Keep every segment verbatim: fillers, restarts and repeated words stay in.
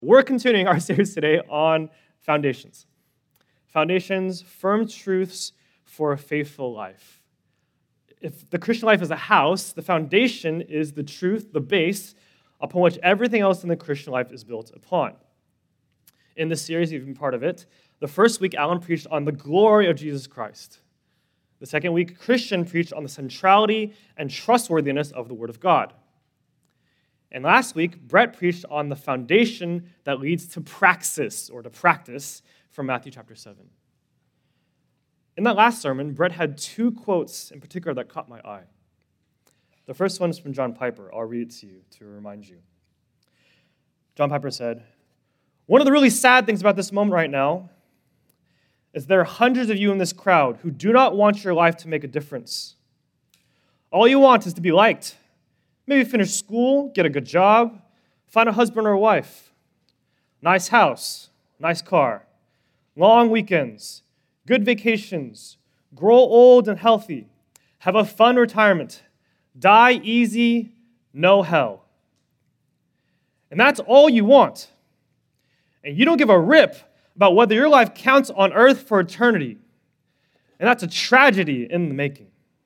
We're continuing our series today on foundations. Foundations, firm truths for a faithful life. If the Christian life is a house, the foundation is the truth, the base, upon which everything else in the Christian life is built upon. In this series, you've been part of it. The first week, Alan preached on the glory of Jesus Christ. The second week, Christian preached on the centrality and trustworthiness of the Word of God. And last week, Brett preached on the foundation that leads to praxis, or to practice, from Matthew chapter seven. In that last sermon, Brett had two quotes in particular that caught my eye. The first one is from John Piper. I'll read it to you to remind you. John Piper said, "One of the really sad things about this moment right now is there are hundreds of you in this crowd who do not want your life to make a difference. All you want is to be liked. Maybe finish school, get a good job, find a husband or a wife, nice house, nice car, long weekends, good vacations, grow old and healthy, have a fun retirement, die easy, no hell. And that's all you want. And you don't give a rip about whether your life counts on earth for eternity. And that's a tragedy in the making."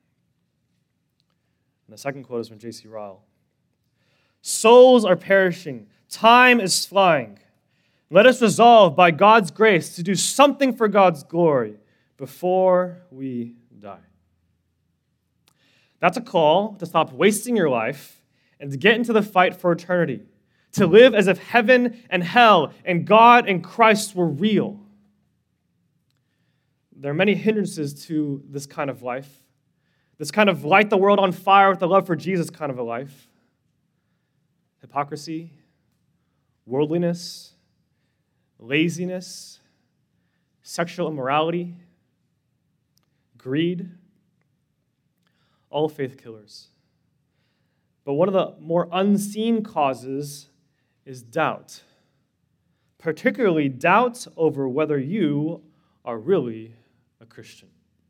And the second quote is from J C Ryle. "Souls are perishing. Time is flying. Let us resolve by God's grace to do something for God's glory before we die." That's a call to stop wasting your life and to get into the fight for eternity, to live as if heaven and hell and God and Christ were real. There are many hindrances to this kind of life. This kind of light the world on fire with the love for Jesus kind of a life. Hypocrisy, worldliness, laziness, sexual immorality, greed, all faith killers. But one of the more unseen causes is doubt, particularly doubt over whether you are really a Christian.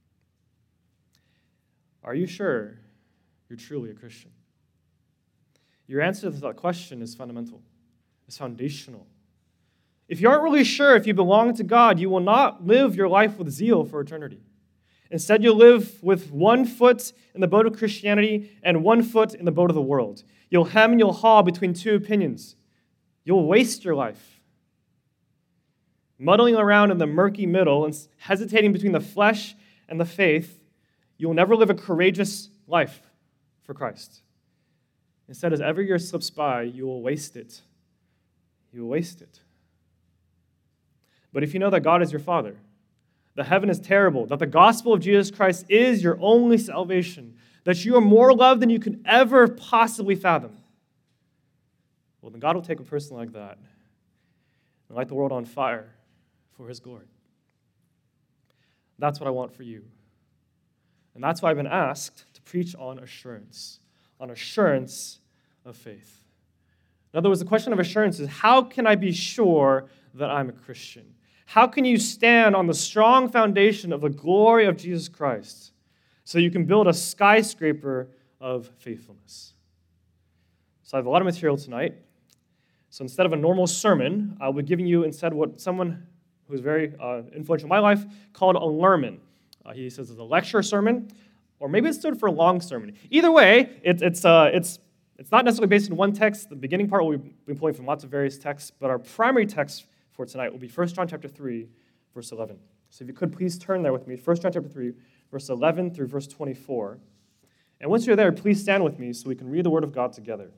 Are you sure you're truly a Christian? Your answer to that question is fundamental. It's foundational. If you aren't really sure if you belong to God, you will not live your life with zeal for eternity. Instead, you'll live with one foot in the boat of Christianity and one foot in the boat of the world. You'll hem and you'll haw between two opinions. You'll waste your life. Muddling around in the murky middle and hesitating between the flesh and the faith, you will never live a courageous life for Christ. Instead, as every year slips by, you will waste it. You will waste it. But if you know that God is your Father, that heaven is terrible, that the gospel of Jesus Christ is your only salvation, that you are more loved than you can ever possibly fathom, well, then God will take a person like that and light the world on fire for His glory. That's what I want for you. And that's why I've been asked to preach on assurance, on assurance of faith. In other words, the question of assurance is, how can I be sure that I'm a Christian? How can you stand on the strong foundation of the glory of Jesus Christ so you can build a skyscraper of faithfulness? So I have a lot of material tonight. So instead of a normal sermon, I'll be giving you instead what someone who's very uh, influential in my life called a lermon. Uh, he says it's a lecture sermon, or maybe it stood for a long sermon. Either way, it, it's uh, it's it's not necessarily based in one text. The beginning part will be pulling from lots of various texts, but our primary text for tonight will be First John chapter three, verse eleven. So if you could please turn there with me, First John chapter three, verse eleven through verse twenty-four. And once you're there, please stand with me so we can read the Word of God together.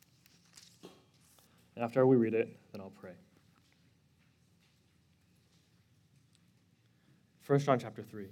And after we read it, then I'll pray. First John chapter three.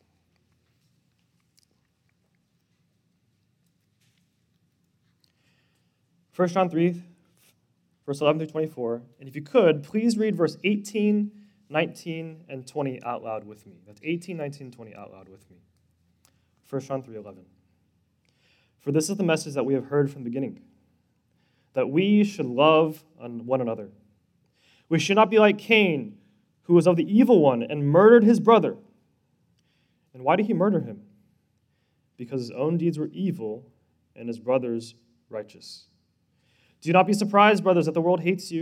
First John three, verse eleven through twenty-four. And if you could, please read verse eighteen, nineteen, and twenty out loud with me. That's eighteen, nineteen, and twenty out loud with me. First John three, eleven. "For this is the message that we have heard from the beginning, that we should love one another. We should not be like Cain, who was of the evil one and murdered his brother. And why did he murder him? Because his own deeds were evil and his brother's righteous. Do not be surprised, brothers, that the world hates you.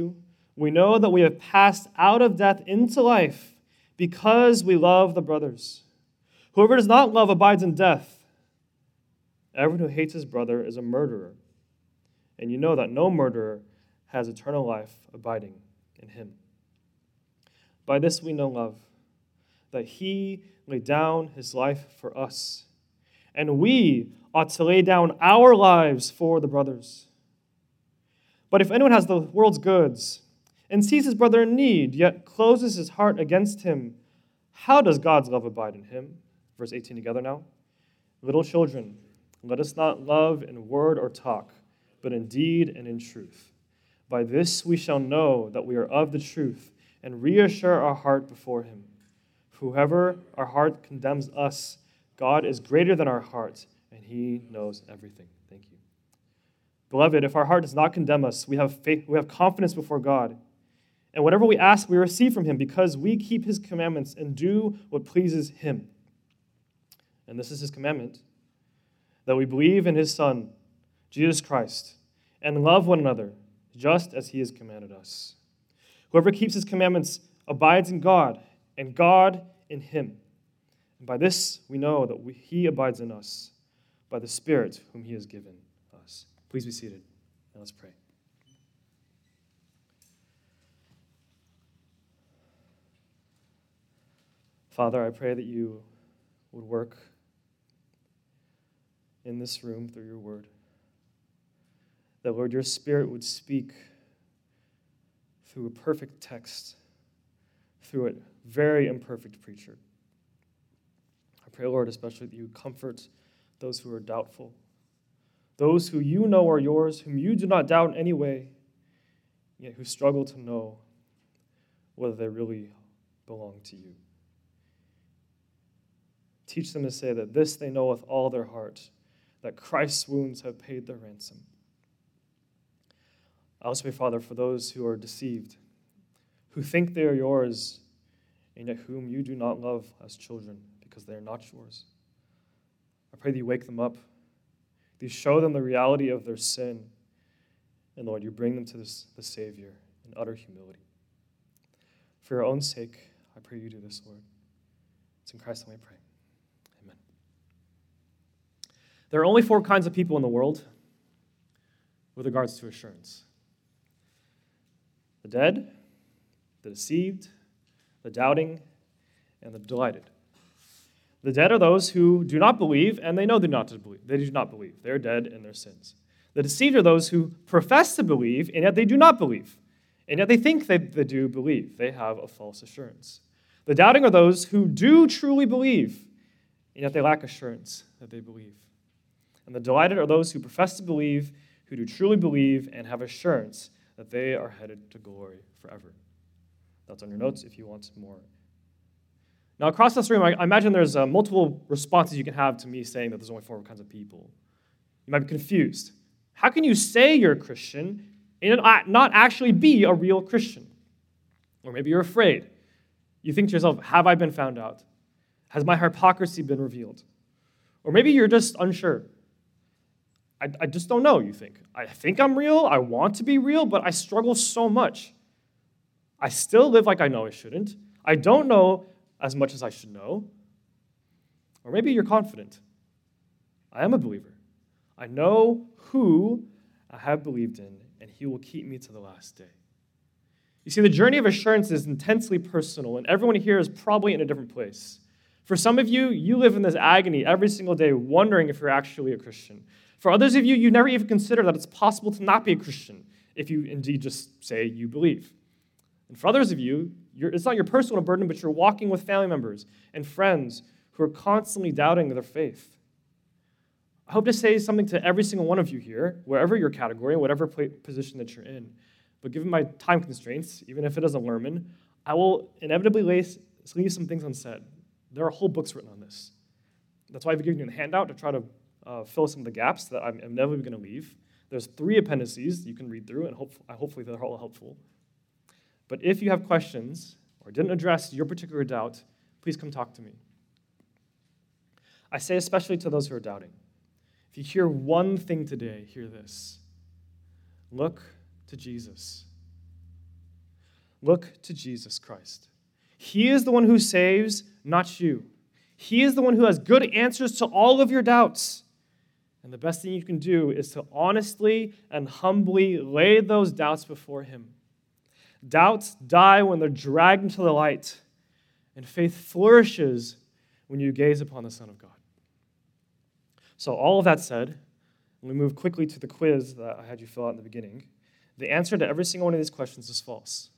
We know that we have passed out of death into life because we love the brothers. Whoever does not love abides in death. Everyone who hates his brother is a murderer. And you know that no murderer has eternal life abiding in him. By this we know love, that he laid down his life for us. And we ought to lay down our lives for the brothers. But if anyone has the world's goods and sees his brother in need, yet closes his heart against him, how does God's love abide in him? Verse eighteen together now. Little children, let us not love in word or talk, but in deed and in truth. By this we shall know that we are of the truth and reassure our heart before him. Whoever our heart condemns us, God is greater than our heart, and he knows everything. Thank you. Beloved, if our heart does not condemn us, we have faith, we have confidence before God. And whatever we ask, we receive from him because we keep his commandments and do what pleases him. And this is his commandment, that we believe in his Son, Jesus Christ, and love one another, just as he has commanded us. Whoever keeps his commandments abides in God, and God in him. And by this we know that we, he abides in us, by the Spirit whom he has given us. Please be seated, and let's pray. Father, I pray that you would work in this room through your word. That, Lord, your Spirit would speak through a perfect text, through a very imperfect preacher. I pray, Lord, especially that you would comfort those who are doubtful, those who you know are yours, whom you do not doubt in any way, yet who struggle to know whether they really belong to you. Teach them to say that this they know with all their heart, that Christ's wounds have paid their ransom. I also pray, Father, for those who are deceived, who think they are yours, and yet whom you do not love as children because they are not yours. I pray that you wake them up, that you show them the reality of their sin, and Lord, you bring them to this, the Savior in utter humility. For your own sake, I pray you do this, Lord. It's in Christ's name I pray. Amen. There are only four kinds of people in the world with regards to assurance: the dead, the deceived, the doubting, and the delighted. The dead are those who do not believe, and they know they not to believe. They do not believe. They're dead in their sins. The deceived are those who profess to believe, and yet they do not believe. And yet they think they, they do believe. They have a false assurance. The doubting are those who do truly believe, and yet they lack assurance that they believe. And the delighted are those who profess to believe, who do truly believe, and have assurance that they are headed to glory forever. That's on your notes if you want more. Now, across this room, I imagine there's uh, multiple responses you can have to me saying that there's only four kinds of people. You might be confused. How can you say you're a Christian and not actually be a real Christian? Or maybe you're afraid. You think to yourself, have I been found out? Has my hypocrisy been revealed? Or maybe you're just unsure. I, I just don't know, you think. I think I'm real, I want to be real, but I struggle so much. I still live like I know I shouldn't. I don't know as much as I should know. Or maybe you're confident. I am a believer. I know who I have believed in, and he will keep me to the last day. You see, the journey of assurance is intensely personal, and everyone here is probably in a different place. For some of you, you live in this agony every single day, wondering if you're actually a Christian. For others of you, you never even consider that it's possible to not be a Christian if you indeed just say you believe. And for others of you, you're, it's not your personal burden, but you're walking with family members and friends who are constantly doubting their faith. I hope to say something to every single one of you here, wherever your category, whatever position that you're in. But given my time constraints, even if it is a lerman, I will inevitably leave some things unsaid. There are whole books written on this. That's why I've given you a handout to try to uh, fill some of the gaps that I'm inevitably going to leave. There's three appendices you can read through, and hope, hopefully they're all helpful. But if you have questions or didn't address your particular doubt, please come talk to me. I say especially to those who are doubting, if you hear one thing today, hear this. Look to Jesus. Look to Jesus Christ. He is the one who saves, not you. He is the one who has good answers to all of your doubts. And the best thing you can do is to honestly and humbly lay those doubts before him. Doubts die when they're dragged into the light, and faith flourishes when you gaze upon the Son of God. So all of that said, when we move quickly to the quiz that I had you fill out in the beginning, the answer to every single one of these questions is false.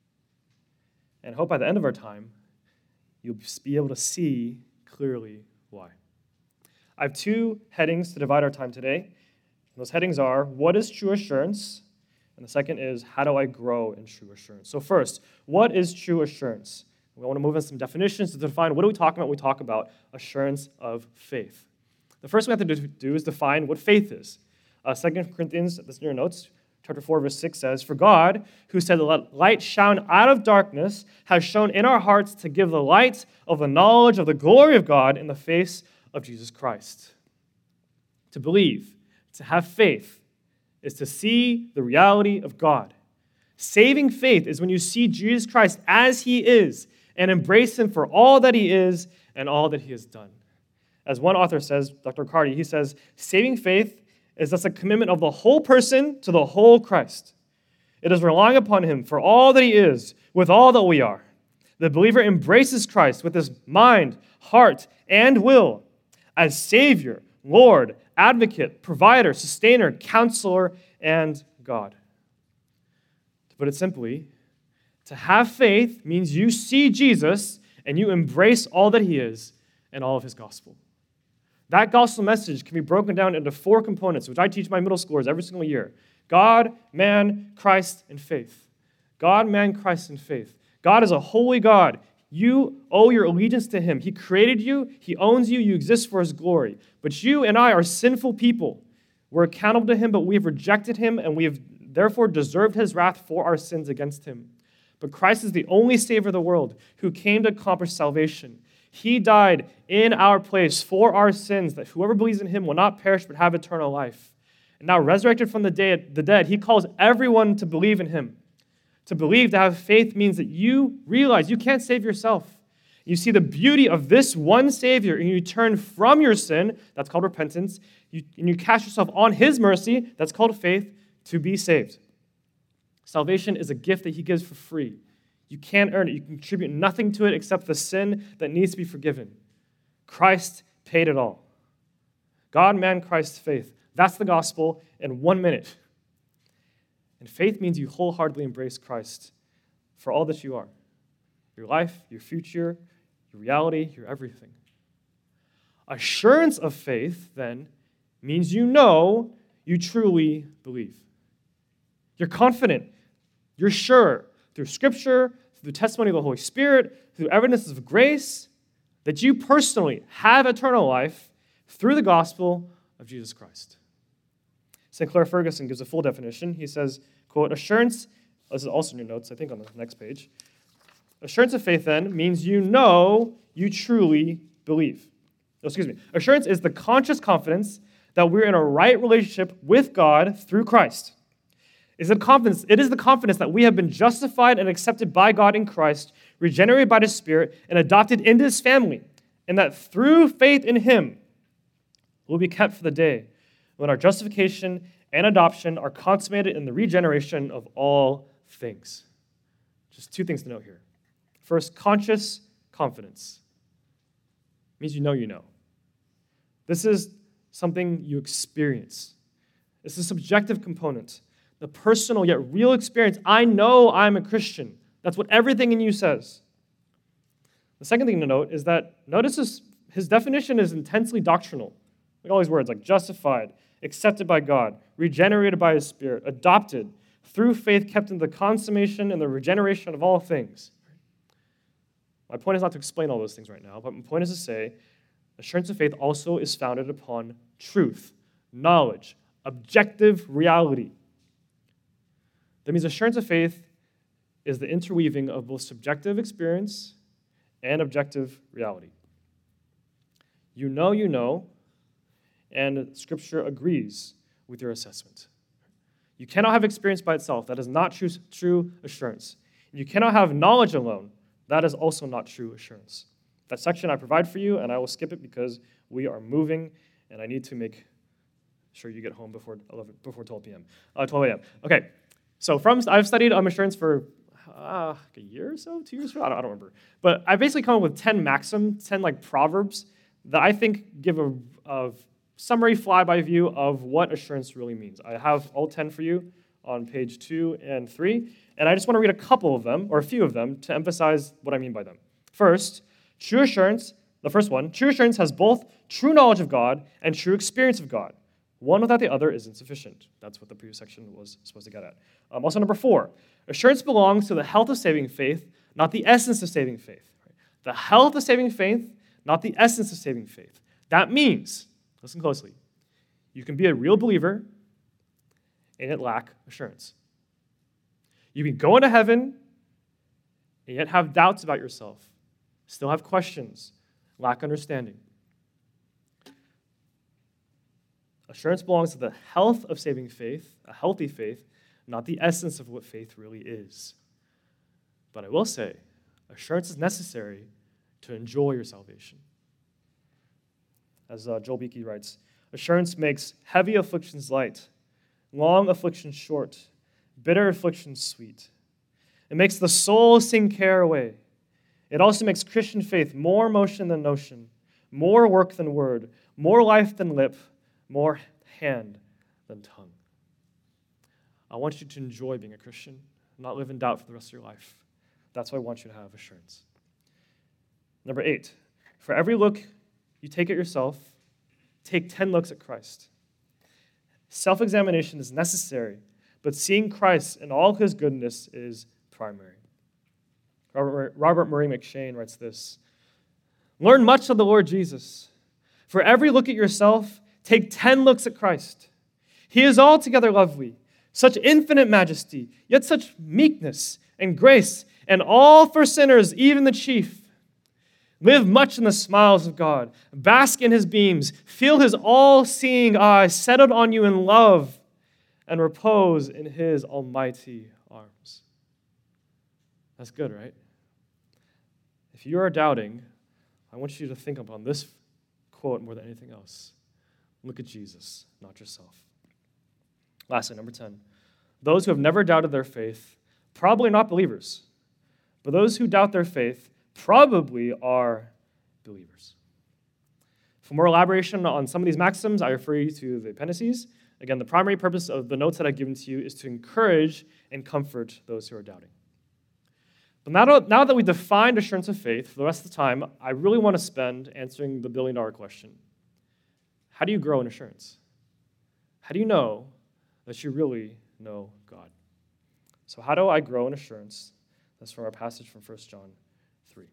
And I hope by the end of our time, you'll be able to see clearly why. I have two headings to divide our time today. Those headings are, what is true assurance? And the second is, how do I grow in true assurance? So first, what is true assurance? We want to move on some definitions to define what are we talking about when we talk about assurance of faith. The first thing we have to do is define what faith is. Uh, Second Corinthians, this is in your notes, chapter four, verse six says, For God, who said, Let light shine out of darkness, has shown in our hearts to give the light of the knowledge of the glory of God in the face of Jesus Christ. To believe, to have faith, is to see the reality of God. Saving faith is when you see Jesus Christ as he is and embrace him for all that he is and all that he has done. As one author says, Doctor Carty, he says, saving faith is thus a commitment of the whole person to the whole Christ. It is relying upon him for all that he is, with all that we are. The believer embraces Christ with his mind, heart, and will as Savior, Lord, Advocate, Provider, Sustainer, Counselor, and God. To put it simply, to have faith means you see Jesus and you embrace all that he is and all of his gospel. That gospel message can be broken down into four components, which I teach my middle schoolers every single year. God, man, Christ, and faith. God, man, Christ, and faith. God is a holy God. You owe your allegiance to him. He created you. He owns you. You exist for his glory. But you and I are sinful people. We're accountable to him, but we have rejected him, and we have therefore deserved his wrath for our sins against him. But Christ is the only Savior of the world who came to accomplish salvation. He died in our place for our sins, that whoever believes in him will not perish but have eternal life. And now resurrected from the dead, he calls everyone to believe in him. To believe, to have faith, means that you realize you can't save yourself. You see the beauty of this one Savior, and you turn from your sin, that's called repentance, you, and you cast yourself on his mercy, that's called faith, to be saved. Salvation is a gift that he gives for free. You can't earn it. You contribute nothing to it except the sin that needs to be forgiven. Christ paid it all. God, man, Christ, faith. That's the gospel in one minute. And faith means you wholeheartedly embrace Christ for all that you are. Your life, your future, your reality, your everything. Assurance of faith, then, means you know you truly believe. You're confident. You're sure through Scripture, through the testimony of the Holy Spirit, through evidences of grace, that you personally have eternal life through the gospel of Jesus Christ. Saint Clair Ferguson gives a full definition. He says, quote, assurance, this is also in your notes, I think on the next page. Assurance of faith, then, means you know you truly believe. Oh, excuse me. Assurance is the conscious confidence that we're in a right relationship with God through Christ. Is it confidence? It is the confidence that we have been justified and accepted by God in Christ, regenerated by his Spirit, and adopted into his family, and that through faith in him, we'll be kept for the day when our justification and adoption are consummated in the regeneration of all things. Just two things to note here. First, conscious confidence. It means you know you know. This is something you experience. It's a subjective component. The personal yet real experience. I know I'm a Christian. That's what everything in you says. The second thing to note is that notice his, his definition is intensely doctrinal. Like all these words like justified, accepted by God, regenerated by his Spirit, adopted, through faith kept in the consummation and the regeneration of all things. My point is not to explain all those things right now, but my point is to say assurance of faith also is founded upon truth, knowledge, objective reality. That means assurance of faith is the interweaving of both subjective experience and objective reality. You know you know, and Scripture agrees with your assessment. You cannot have experience by itself. That is not true, true assurance. You cannot have knowledge alone. That is also not true assurance. That section I provide for you, and I will skip it because we are moving, and I need to make sure you get home before eleven, before twelve p.m. Uh, twelve a.m. Okay, so from I've studied um, assurance for uh, a year or so, two years ago, I don't, I don't remember. But I basically come up with ten maxims, ten like proverbs that I think give a, a summary flyby view of what assurance really means. I have all ten for you on page two and three, and I just want to read a couple of them, or a few of them, to emphasize what I mean by them. First, true assurance, the first one, true assurance has both true knowledge of God and true experience of God. One without the other is insufficient. That's what the previous section was supposed to get at. Um, also, number four, assurance belongs to the health of saving faith, not the essence of saving faith. The health of saving faith, not the essence of saving faith. That means, listen closely, you can be a real believer and yet lack assurance. You can go into heaven and yet have doubts about yourself, still have questions, lack understanding. Assurance belongs to the health of saving faith, a healthy faith, not the essence of what faith really is. But I will say, assurance is necessary to enjoy your salvation. As uh, Joel Beakey writes, assurance makes heavy afflictions light, long afflictions short, bitter afflictions sweet. It makes the soul sing care away. It also makes Christian faith more motion than notion, more work than word, more life than lip, more hand than tongue. I want you to enjoy being a Christian, not live in doubt for the rest of your life. That's why I want you to have assurance. Number eight, for every look you take at yourself, take ten looks at Christ. Self-examination is necessary, but seeing Christ in all his goodness is primary. Robert, Robert Murray McShane writes this, learn much of the Lord Jesus. For every look at yourself, take ten looks at Christ. He is altogether lovely, such infinite majesty, yet such meekness and grace, and all for sinners, even the chief. Live much in the smiles of God. Bask in his beams. Feel his all-seeing eye settled on you in love, and repose in his almighty arms. That's good, right? If you are doubting, I want you to think upon this quote more than anything else. Look at Jesus, not yourself. Lastly, number ten. Those who have never doubted their faith, probably not believers. But those who doubt their faith probably are believers. For more elaboration on some of these maxims, I refer you to the appendices. Again, the primary purpose of the notes that I've given to you is to encourage and comfort those who are doubting. But now, now that we've defined assurance of faith, for the rest of the time, I really want to spend answering the billion-dollar question. How do you grow in assurance? How do you know that you really know God? So how do I grow in assurance? That's from our passage from First John three.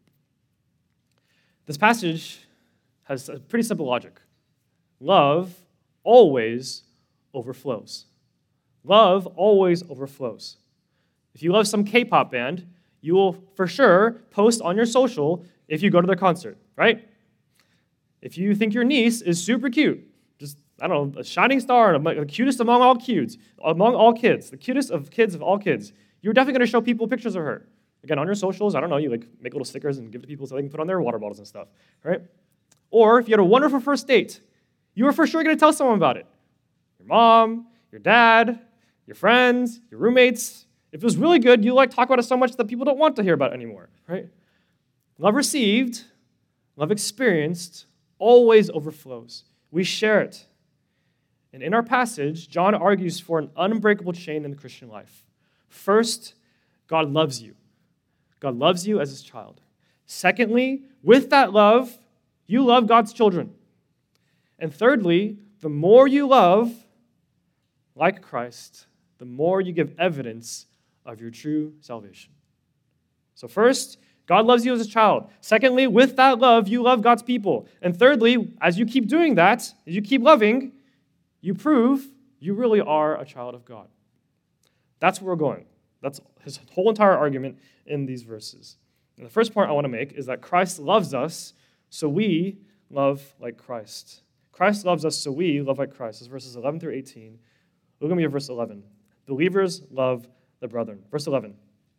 This passage has a pretty simple logic. Love always overflows. Love always overflows. If you love some K-pop band, you will for sure post on your social if you go to their concert, right? If you think your niece is super cute, just, I don't know, a shining star, the cutest among all kids, among all kids, the cutest of kids of all kids, you're definitely going to show people pictures of her. Again, on your socials, I don't know, you like make little stickers and give to people so they can put on their water bottles and stuff, right? Or if you had a wonderful first date, you were for sure going to tell someone about it. Your mom, your dad, your friends, your roommates. If it was really good, you like talk about it so much that people don't want to hear about it anymore, right? Love received, love experienced, always overflows. We share it. And in our passage, John argues for an unbreakable chain in the Christian life. First, God loves you. God loves you as his child. Secondly, with that love, you love God's children. And thirdly, the more you love like Christ, the more you give evidence of your true salvation. So first, God loves you as a child. Secondly, with that love, you love God's people. And thirdly, as you keep doing that, as you keep loving, you prove you really are a child of God. That's where we're going. That's his whole entire argument in these verses. And the first point I want to make is that Christ loves us, so we love like Christ. Christ loves us, so we love like Christ. This is verses eleven through eighteen. Look at me at verse eleven. Believers love the brethren. Verse eleven.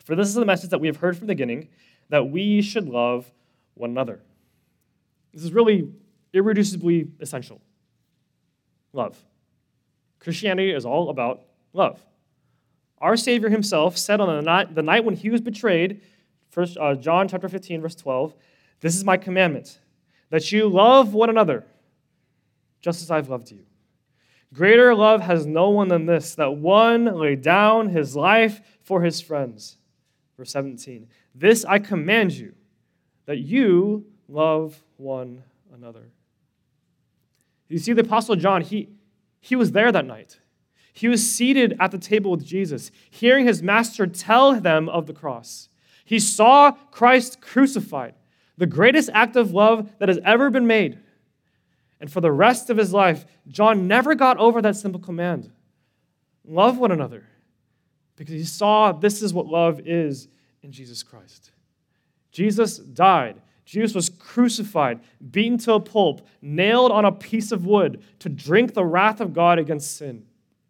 For this is the message that we have heard from the beginning, that we should love one another. This is really irreducibly essential. Love. Christianity is all about love. Our Savior himself said on the night, the night when he was betrayed, First uh, John chapter fifteen, verse twelve, "This is my commandment, that you love one another, just as I've loved you. Greater love has no one than this, that one lay down his life for his friends." Verse seventeen, "This I command you, that you love one another." You see, the Apostle John, he, he was there that night. He was seated at the table with Jesus, hearing his master tell them of the cross. He saw Christ crucified, the greatest act of love that has ever been made. And for the rest of his life, John never got over that simple command. Love one another. Because he saw this is what love is in Jesus Christ. Jesus died. Jesus was crucified, beaten to a pulp, nailed on a piece of wood to drink the wrath of God against sin.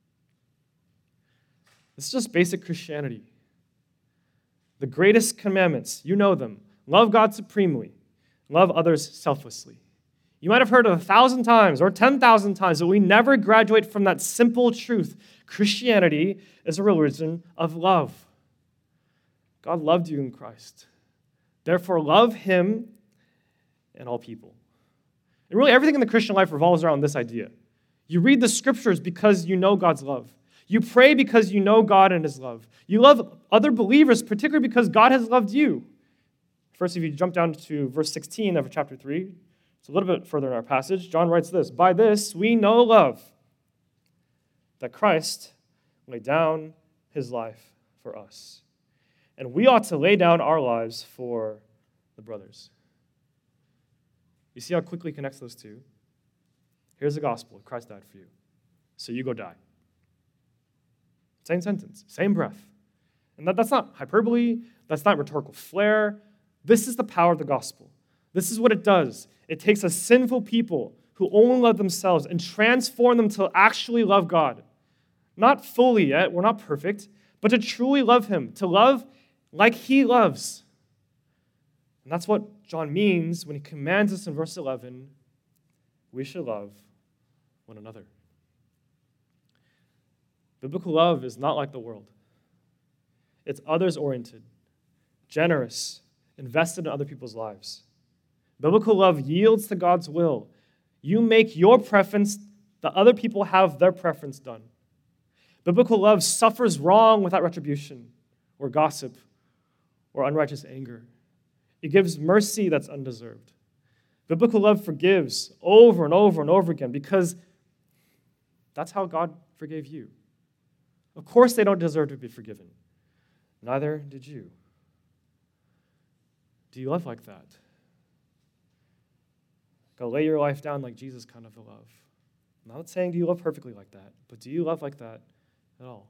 This is just basic Christianity. The greatest commandments, you know them. Love God supremely. Love others selflessly. You might have heard it a thousand times or ten thousand times, but we never graduate from that simple truth. Christianity is a religion of love. God loved you in Christ. Therefore, love him and all people. And really, everything in the Christian life revolves around this idea. You read the scriptures because you know God's love. You pray because you know God and his love. You love other believers, particularly because God has loved you. First, if you jump down to verse sixteen of chapter three, it's a little bit further in our passage, John writes this, "By this we know love, that Christ laid down his life for us. And we ought to lay down our lives for the brothers." You see how quickly he connects those two? Here's the gospel. Christ died for you. So you go die. Same sentence, same breath. And that, that's not hyperbole. That's not rhetorical flair. This is the power of the gospel. This is what it does. It takes a sinful people who only love themselves and transform them to actually love God. Not fully yet, we're not perfect, but to truly love him, to love like he loves. And that's what John means when he commands us in verse eleven, we should love one another. Biblical love is not like the world. It's others-oriented, generous, invested in other people's lives. Biblical love yields to God's will. You make your preference, the other people have their preference done. Biblical love suffers wrong without retribution or gossip or unrighteous anger. It gives mercy that's undeserved. Biblical love forgives over and over and over again because that's how God forgave you. Of course they don't deserve to be forgiven. Neither did you. Do you love like that? Go lay your life down like Jesus kind of a love. I'm not saying do you love perfectly like that, but do you love like that at all?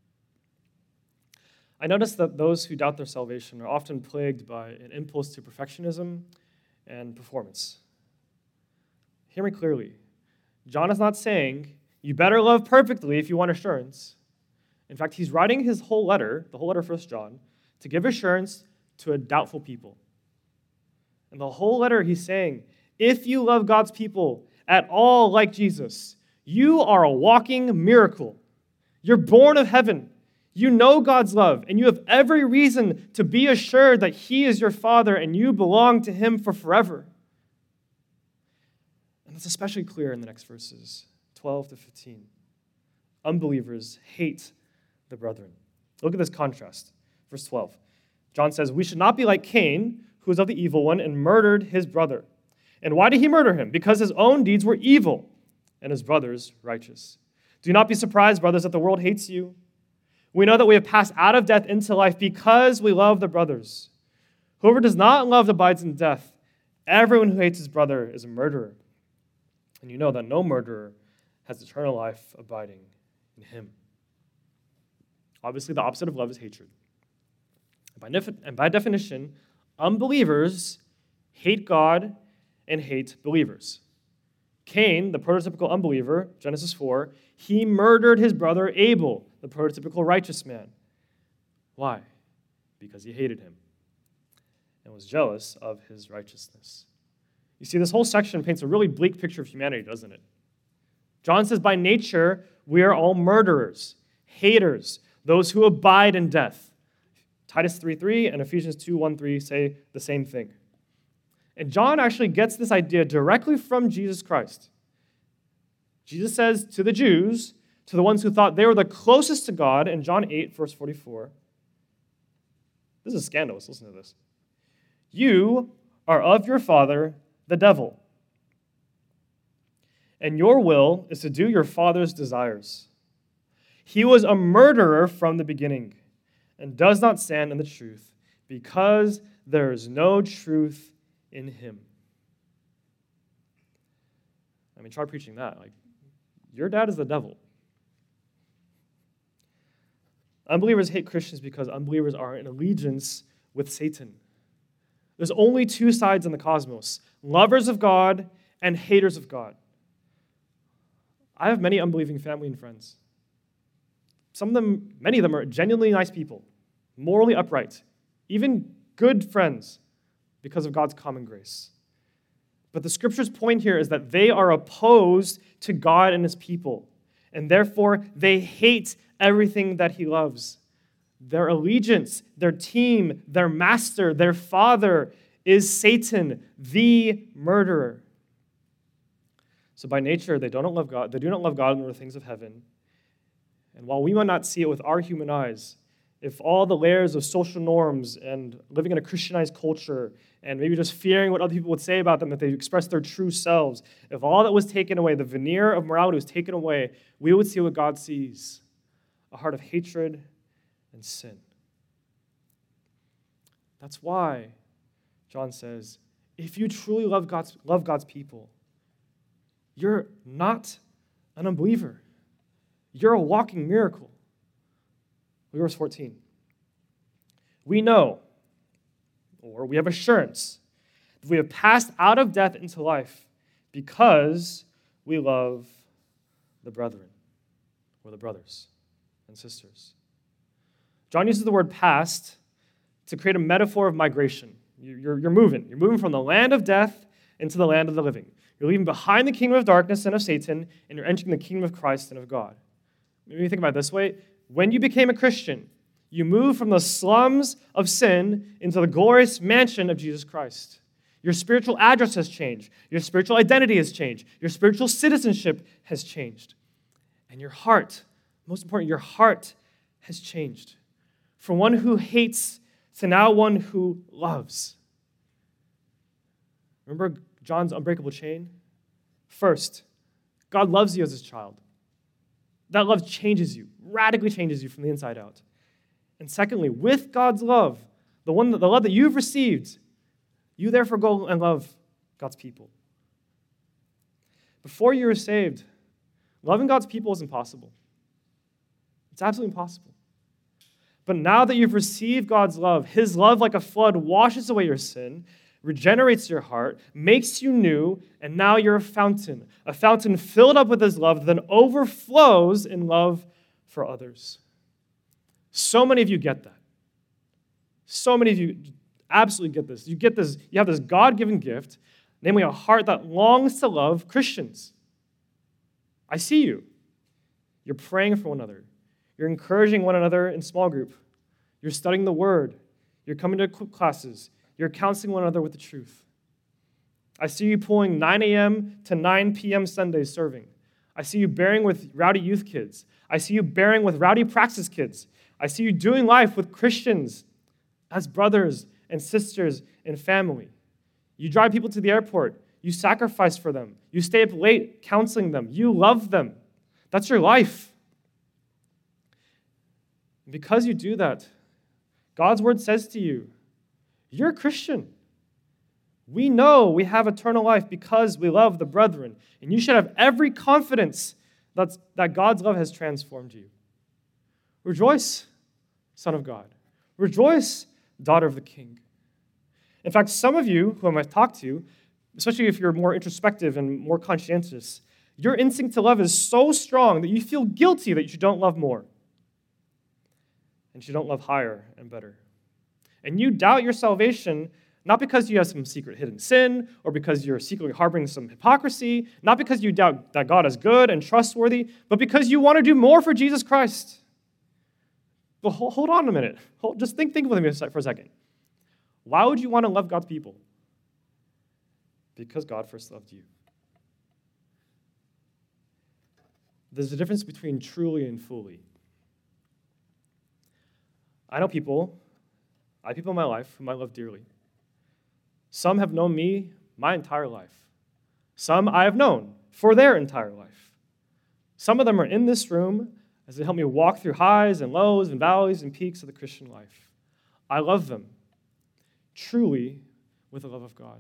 I notice that those who doubt their salvation are often plagued by an impulse to perfectionism and performance. Hear me clearly. John is not saying you better love perfectly if you want assurance. In fact, he's writing his whole letter, the whole letter of First John, to give assurance to a doubtful people. And the whole letter he's saying, if you love God's people at all like Jesus, you are a walking miracle. You're born of heaven. You know God's love, and you have every reason to be assured that he is your Father and you belong to him for forever. And it's especially clear in the next verses, twelve to fifteen. Unbelievers hate the brethren. Look at this contrast. Verse twelve. John says, "We should not be like Cain, who was of the evil one and murdered his brother. And why did he murder him? Because his own deeds were evil and his brother's righteous. Do not be surprised, brothers, that the world hates you. We know that we have passed out of death into life because we love the brothers. Whoever does not love abides in death. Everyone who hates his brother is a murderer. And you know that no murderer has eternal life abiding in him." Obviously, the opposite of love is hatred. And by definition, unbelievers hate God and hate believers. Cain, the prototypical unbeliever, Genesis four, he murdered his brother Abel, the prototypical righteous man. Why? because he hated him and was jealous of his righteousness. You see, this whole section paints a really bleak picture of humanity, doesn't it? John says, by nature, we are all murderers, haters, those who abide in death. Titus three three and Ephesians two one three say the same thing. And John actually gets this idea directly from Jesus Christ. Jesus says to the Jews, to the ones who thought they were the closest to God, in John eight, verse forty-four, this is scandalous, listen to this. You are of your father, the devil, and your will is to do your father's desires. He was a murderer from the beginning and does not stand in the truth because there is no truth in him. I mean, try preaching that. Like, your dad is the devil. Unbelievers hate Christians because unbelievers are in allegiance with Satan. There's only two sides in the cosmos, lovers of God and haters of God. I have many unbelieving family and friends. Some of them, many of them are genuinely nice people, morally upright, even good friends because of God's common grace. But the scripture's point here is that they are opposed to God and his people, and therefore they hate everything that he loves. Their allegiance, their team, their master, their father is Satan, the murderer. So by nature, they don't love God. They do not love God nor the things of heaven. And while we might not see it with our human eyes, if all the layers of social norms and living in a Christianized culture and maybe just fearing what other people would say about them if they express their true selves, if all that was taken away, the veneer of morality was taken away, we would see what God sees, a heart of hatred and sin. That's why John says, if you truly love God's, love God's people, you're not an unbeliever. You're a walking miracle. Look at verse fourteen. We know, or we have assurance, that we have passed out of death into life because we love the brethren, or the brothers and sisters. John uses the word passed to create a metaphor of migration. You're, you're moving. You're moving from the land of death into the land of the living. You're leaving behind the kingdom of darkness and of Satan, and you're entering the kingdom of Christ and of God. Maybe you think about it this way. When you became a Christian, you moved from the slums of sin into the glorious mansion of Jesus Christ. Your spiritual address has changed. Your spiritual identity has changed. Your spiritual citizenship has changed. And your heart, most important, your heart has changed. From one who hates to now one who loves. Remember John's unbreakable chain? First, God loves you as his child. That love changes you, radically changes you from the inside out. And secondly, with God's love, the one that, the love that you've received, you therefore go and love God's people. Before you were saved, loving God's people is impossible. It's absolutely impossible. But now that you've received God's love, his love like a flood washes away your sin, regenerates your heart, makes you new, and now you're a fountain, a fountain filled up with his love that then overflows in love for others. So many of you get that. So many of you absolutely get this. You get this, you have this God-given gift, namely a heart that longs to love Christians. I see you. You're praying for one another. You're encouraging one another in small group. You're studying the word. You're coming to classes. You're counseling one another with the truth. I see you pulling nine a.m. to nine p.m. Sundays serving. I see you bearing with rowdy youth kids. I see you bearing with rowdy praxis kids. I see you doing life with Christians as brothers and sisters and family. You drive people to the airport. You sacrifice for them. You stay up late counseling them. You love them. That's your life. And because you do that, God's word says to you, you're a Christian. We know we have eternal life because we love the brethren. And you should have every confidence that's, that God's love has transformed you. Rejoice, Son of God. Rejoice, daughter of the King. In fact, some of you whom I've talked to, especially if you're more introspective and more conscientious, your instinct to love is so strong that you feel guilty that you don't love more. And you don't love higher and better. and you doubt your salvation, not because you have some secret hidden sin, or because you're secretly harboring some hypocrisy, not because you doubt that God is good and trustworthy, but because you want to do more for Jesus Christ. But hold on a minute. Hold, just think, think with me for a second. Why would you want to love God's people? Because God first loved you. There's a difference between truly and fully. I know people, I have people in my life whom I love dearly. Some have known me my entire life. Some I have known for their entire life. Some of them are in this room as they help me walk through highs and lows and valleys and peaks of the Christian life. I love them truly with the love of God.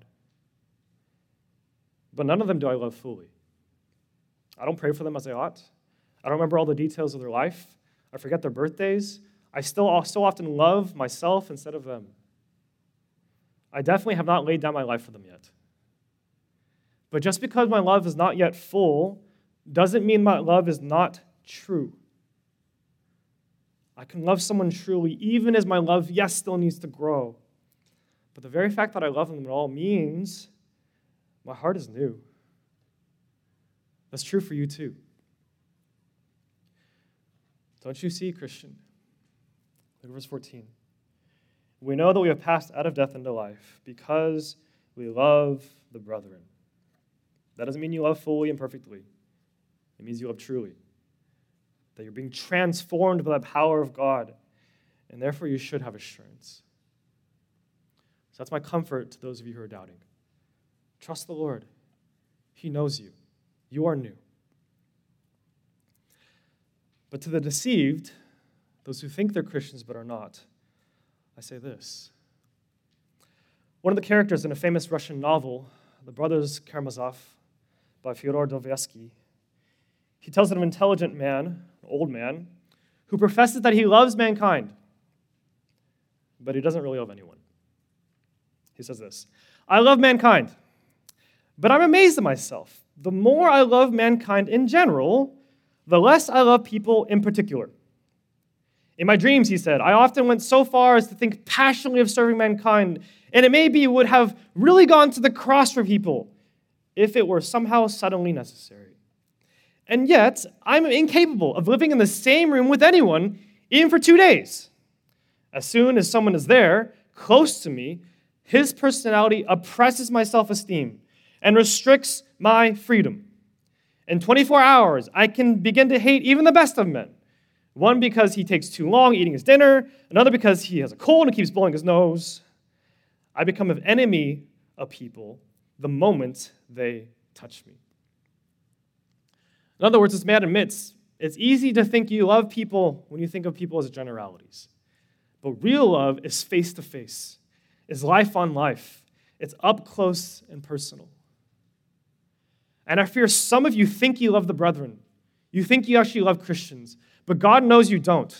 But none of them do I love fully. I don't pray for them as I ought. I don't remember all the details of their life. I forget their birthdays. I still so often love myself instead of them. I definitely have not laid down my life for them yet. But just because my love is not yet full doesn't mean my love is not true. I can love someone truly even as my love, yes, still needs to grow. But the very fact that I love them at all means my heart is new. That's true for you too. Don't you see, Christian? Look at verse fourteen. We know that we have passed out of death into life because we love the brethren. That doesn't mean you love fully and perfectly. It means you love truly. That you're being transformed by the power of God, and therefore you should have assurance. So that's my comfort to those of you who are doubting. Trust the Lord. He knows you. You are new. But to the deceived, those who think they're Christians but are not, I say this. One of the characters in a famous Russian novel, The Brothers Karamazov, by Fyodor Dostoevsky, he tells of an intelligent man, an old man, who professes that he loves mankind, but he doesn't really love anyone. He says this, I love mankind, but I'm amazed at myself. The more I love mankind in general, the less I love people in particular. In my dreams, he said, I often went so far as to think passionately of serving mankind, and it maybe would have really gone to the cross for people if it were somehow suddenly necessary. And yet, I'm incapable of living in the same room with anyone, even for two days. As soon as someone is there, close to me, his personality oppresses my self-esteem and restricts my freedom. In twenty-four hours, I can begin to hate even the best of men. One because he takes too long eating his dinner, another because he has a cold and keeps blowing his nose. I become an enemy of people the moment they touch me. In other words, this man admits it's easy to think you love people when you think of people as generalities. But real love is face-to-face, is life on life. It's up close and personal. And I fear some of you think you love the brethren. You think you actually love Christians, but God knows you don't.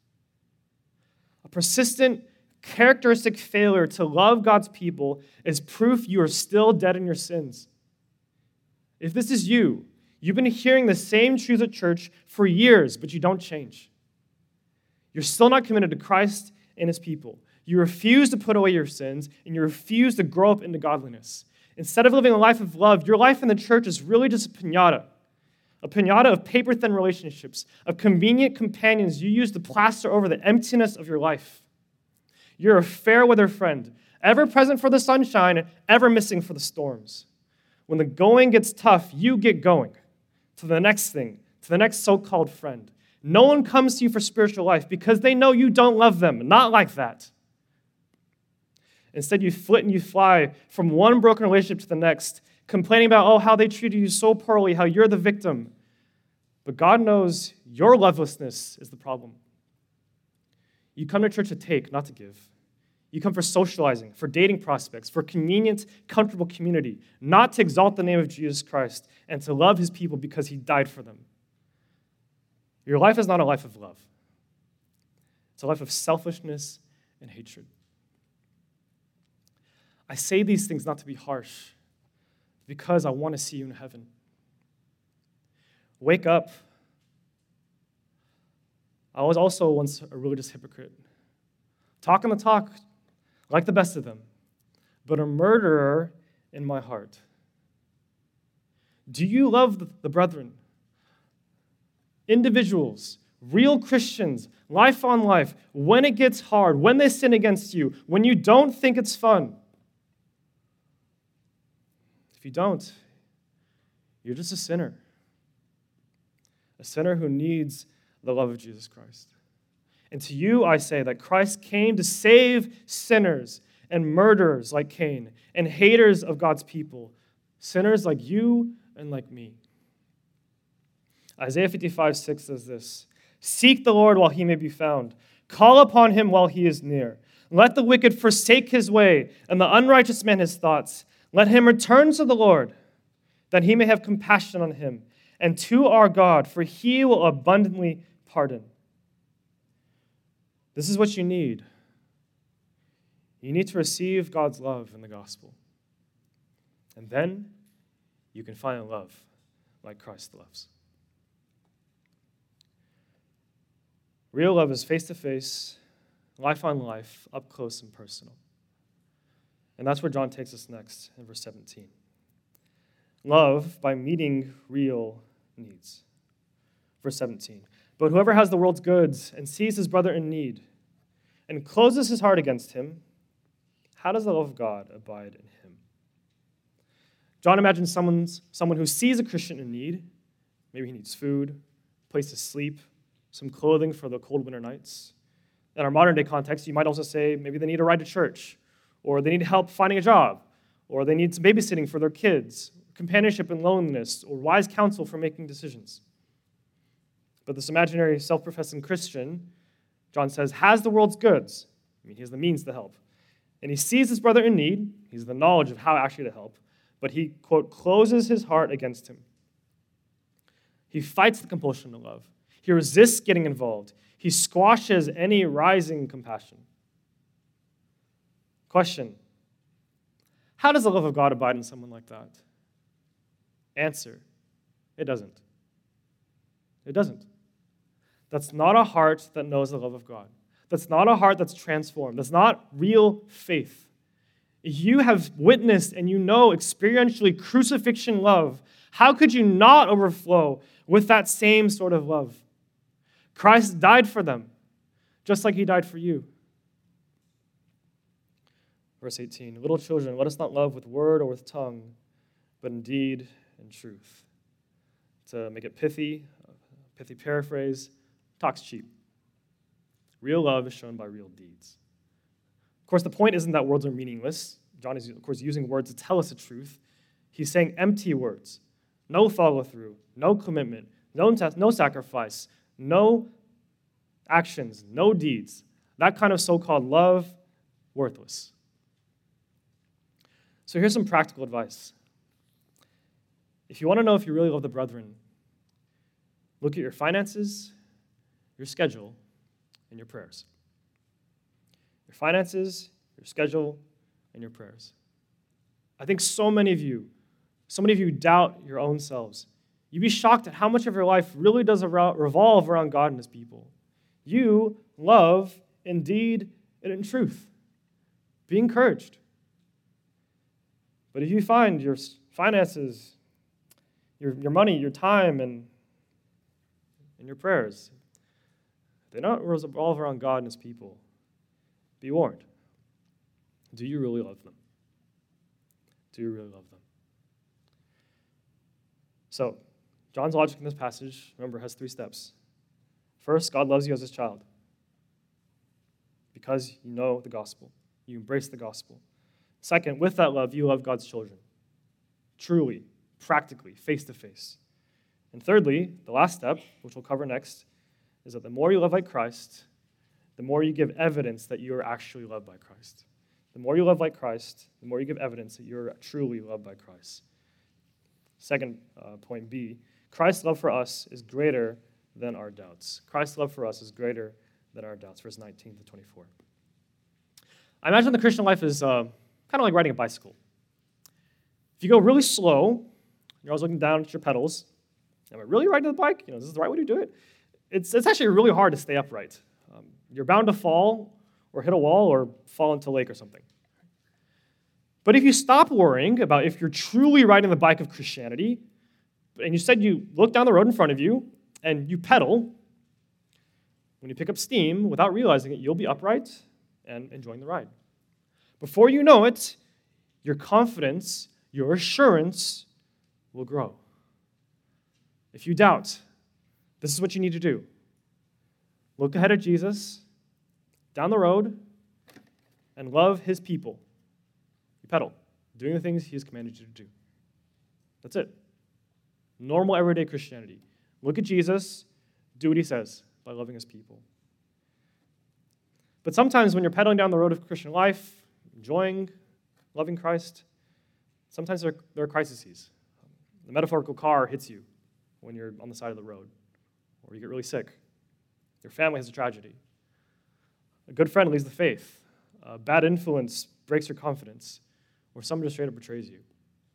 A persistent, characteristic failure to love God's people is proof you are still dead in your sins. If this is you, you've been hearing the same truths at church for years, but you don't change. You're still not committed to Christ and his people. You refuse to put away your sins, and you refuse to grow up into godliness. Instead of living a life of love, your life in the church is really just a piñata. A piñata of paper-thin relationships, of convenient companions you use to plaster over the emptiness of your life. You're a fair-weather friend, ever present for the sunshine, ever missing for the storms. When the going gets tough, you get going to the next thing, to the next so-called friend. No one comes to you for spiritual life because they know you don't love them. Not like that. Instead, you flit and you fly from one broken relationship to the next, complaining about, oh, how they treated you so poorly, how you're the victim. But God knows your lovelessness is the problem. You come to church to take, not to give. You come for socializing, for dating prospects, for convenient, comfortable community, not to exalt the name of Jesus Christ and to love his people because he died for them. Your life is not a life of love. It's a life of selfishness and hatred. I say these things not to be harsh, because I want to see you in heaven. Wake up. I was also once a religious hypocrite. Talking the talk, like the best of them, but a murderer in my heart. Do you love the brethren? Individuals, real Christians, life on life, when it gets hard, when they sin against you, when you don't think it's fun. If you don't, you're just a sinner. A sinner who needs the love of Jesus Christ. And to you I say that Christ came to save sinners and murderers like Cain and haters of God's people, sinners like you and like me. Isaiah fifty-five six says this, "Seek the Lord while he may be found. Call upon him while he is near. Let the wicked forsake his way, and the unrighteous man his thoughts. Let him return to the Lord, that he may have compassion on him, and to our God, for he will abundantly pardon." This is what you need. You need to receive God's love in the gospel. And then you can find a love like Christ loves. Real love is face-to-face, life on life, up close and personal. And that's where John takes us next in verse seventeen. Love by meeting real needs. Verse seventeen. "But whoever has the world's goods and sees his brother in need and closes his heart against him, how does the love of God abide in him?" John imagines someone's, someone who sees a Christian in need. Maybe he needs food, a place to sleep, some clothing for the cold winter nights. In our modern day context, you might also say maybe they need a ride to church, or they need help finding a job, or they need some babysitting for their kids, companionship in loneliness, or wise counsel for making decisions. But this imaginary self-professing Christian, John says, has the world's goods. I mean, he has the means to help. And he sees his brother in need. He has the knowledge of how actually to help. But he, quote, closes his heart against him. He fights the compulsion to love. He resists getting involved. He squashes any rising compassion. Question: how does the love of God abide in someone like that? Answer: it doesn't. It doesn't. That's not a heart that knows the love of God. That's not a heart that's transformed. That's not real faith. If you have witnessed and you know experientially crucifixion love, how could you not overflow with that same sort of love? Christ died for them, just like he died for you. Verse eighteen, "Little children, let us not love with word or with tongue, but in deed and truth." To make it pithy, a pithy paraphrase, talks cheap. Real love is shown by real deeds. Of course, the point isn't that words are meaningless. John is, of course, using words to tell us the truth. He's saying empty words. No follow-through, no commitment, no, no sacrifice, no actions, no deeds. That kind of so-called love, worthless. So here's some practical advice. If you want to know if you really love the brethren, look at your finances, your schedule, and your prayers. Your finances, your schedule, and your prayers. I think so many of you, so many of you doubt your own selves. You'd be shocked at how much of your life really does revolve around God and his people. You love in deed and in truth. Be encouraged. But if you find your finances, your, your money, your time, and, and your prayers, they don't revolve around God and his people, be warned. Do you really love them? Do you really love them? So, John's logic in this passage, remember, has three steps. First, God loves you as his child because you know the gospel. You embrace the gospel. Second, with that love, you love God's children. Truly, practically, face-to-face. And thirdly, the last step, which we'll cover next, is that the more you love like Christ, the more you give evidence that you are actually loved by Christ. The more you love like Christ, the more you give evidence that you're truly loved by Christ. Second uh, point B, Christ's love for us is greater than our doubts. Christ's love for us is greater than our doubts. Verse nineteen to twenty-four. I imagine the Christian life is uh, kind of like riding a bicycle. If you go really slow, you're always looking down at your pedals. Am I really riding the bike? You know, is this the right way to do it? It's, it's actually really hard to stay upright. Um, you're bound to fall, or hit a wall or fall into a lake or something. But if you stop worrying about if you're truly riding the bike of Christianity, and you said you look down the road in front of you and you pedal, when you pick up steam, without realizing it, you'll be upright and enjoying the ride. Before you know it, your confidence, your assurance will grow. If you doubt, this is what you need to do. Look ahead at Jesus, down the road, and love his people. You pedal, doing the things he has commanded you to do. That's it. Normal, everyday Christianity. Look at Jesus, do what he says by loving his people. But sometimes when you're pedaling down the road of Christian life, enjoying, loving Christ, sometimes there, there are crises. The metaphorical car hits you when you're on the side of the road, or you get really sick. Your family has a tragedy. A good friend leaves the faith. A bad influence breaks your confidence, or someone just straight up betrays you.